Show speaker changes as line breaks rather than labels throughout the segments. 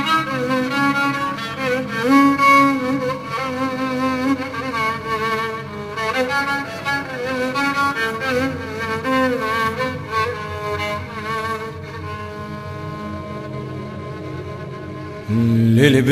ليل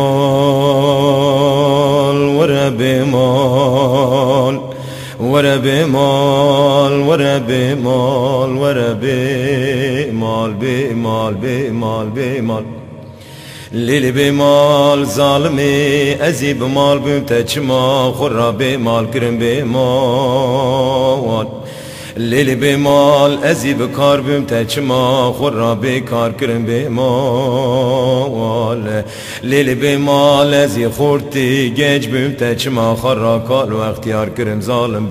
بمال ورا بمال ورا بمال ورا بمال ورا بمال بمال بمال بمال ليل بمال ظالمي ازي بمال بمتجما خرا بمال كرم بمال ليل بمال ازي بكار بمتجما خرا بكار كرم بمال ليل بمال ازي خورتي جيج بمتجما خرا كال واختيار كرم ظالم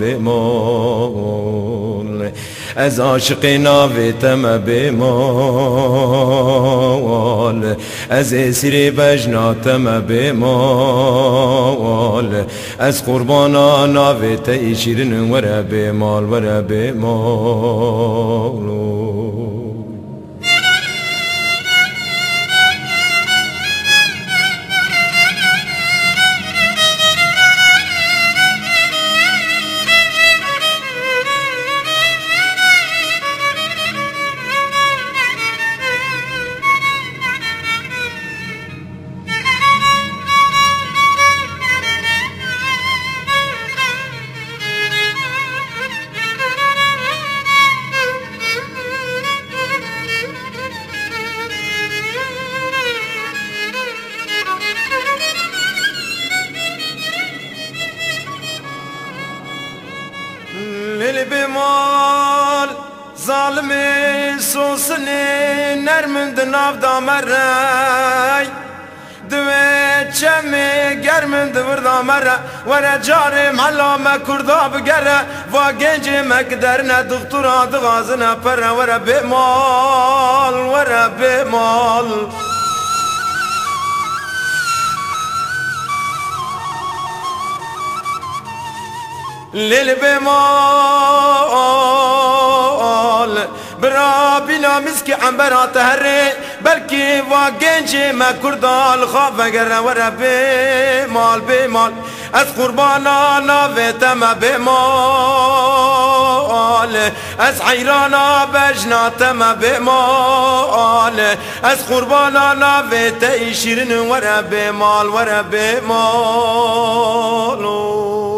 بمال از عاشقی ناویتم بمال از اسیری بجناتم بمال از قربانا ناویت ایشیرن ورا بمال ورا بمال ليل بمال ظالمي سوسني نرمند نافدا مري دوي چمي گرمند وردا مرة ورا جاري محلا ما كردا بگره و گنج مقدرنا دكتورا دغازنا پره ورا بمال ورا بمال ليل بمال برا بنا مسكي عنبرا تهري بلكي واقنجي ما كردال خاف قرر ورا بمال بمال از قربانا نافتما بمال از حيرانا بجناتما بمال از قربانا نافت ايشيرن ورا بمال ورا بمال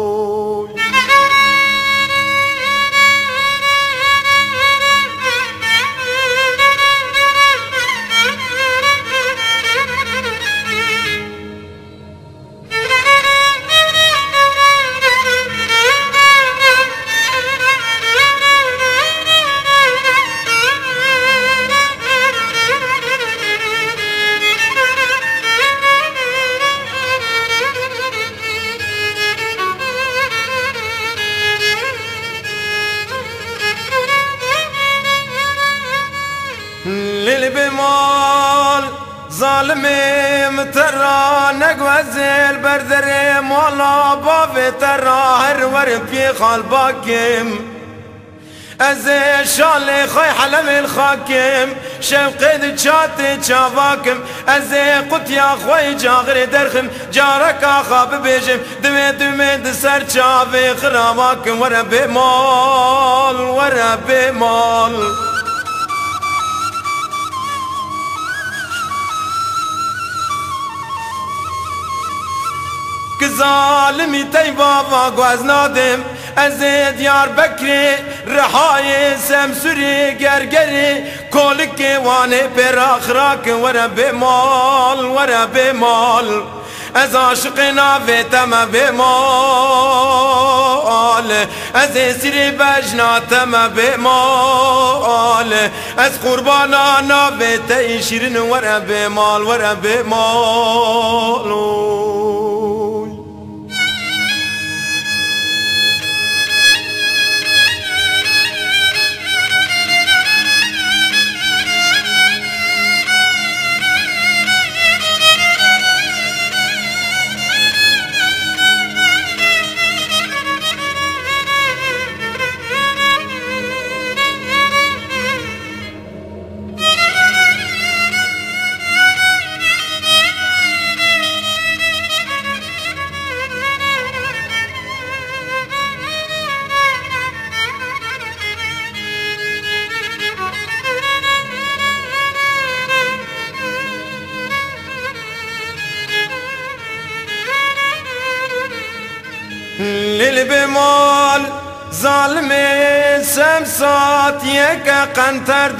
ليل بمال ظالمي مترا نقوزل بردري مولا بافي ترا هرور في خالباكم ازي شالي خوي حلم الخاكم شوقي شاتي شافاكم ازي قلت يا خوي جاغري درخم جارك اخاب بيجم دمي دمي دسر شافي خراباكم ورا بمال ورا بمال ظالمي تي بابا قواز نادم ازيد يار بكري رحاي سمسوري قرقري كولك واني براخراك ورا بمال ورا بمال از عاشقنا فيتما بمال از سيري بجناتما بمال از قربانا نافت ايشيرن ورا بمال ورا بمال لیل بمال ظالم سمسات یک قنتر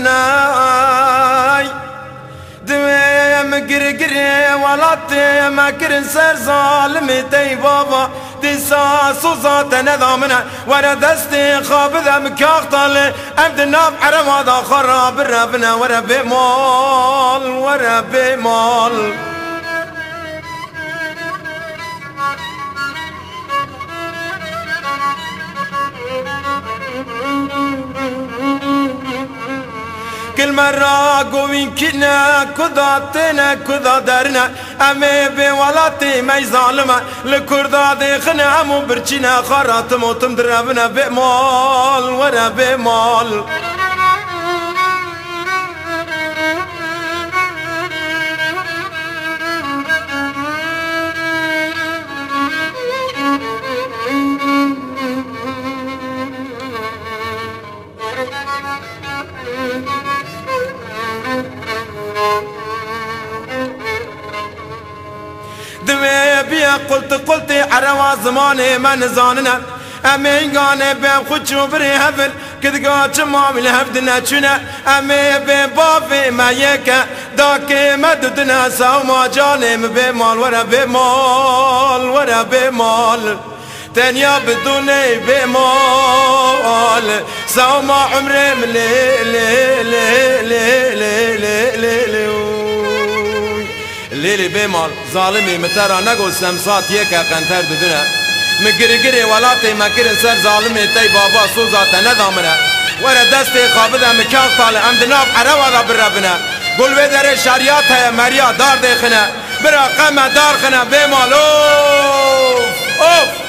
دنای دویم گرگره ولات مکرن سر ظالم دی بابا دی ساس و ذات ندامنه ورا دست خواب دم کاخ طاله ام دناب عرما دا خراب ربنا ورا بمال ورا بمال كل مرة قوين كنا كذاتنا كذا درنا أمي بولاتي ماي ظالمة لكردا ديخنا أمو برشنا خراتم وتمدربنا بمال ورا بمال دوي بيا قلت عروا زماني ما نزاننا امين قاني بهم خدشو بري هفل كد قاتش مامي لهفدنا چنا امي بابي ما يكا داكي مددنا ساو ما جانم بمال ورا بمال ورا بمال تانيا بدوني بمال ساو ما عمري من لیلی بمال ظالمی مترا نگو سمسات یکا قنتر ددنه مگرگری ولاتی مکرن سر ظالمی تی بابا سوزات ندامنه ورا دستی خوابده مکاق طاله ام دناب عروا دا بربنه گلوه در شریعت ہے مریا دار دیخنه برا قمه دار خنه بمال اوف اوف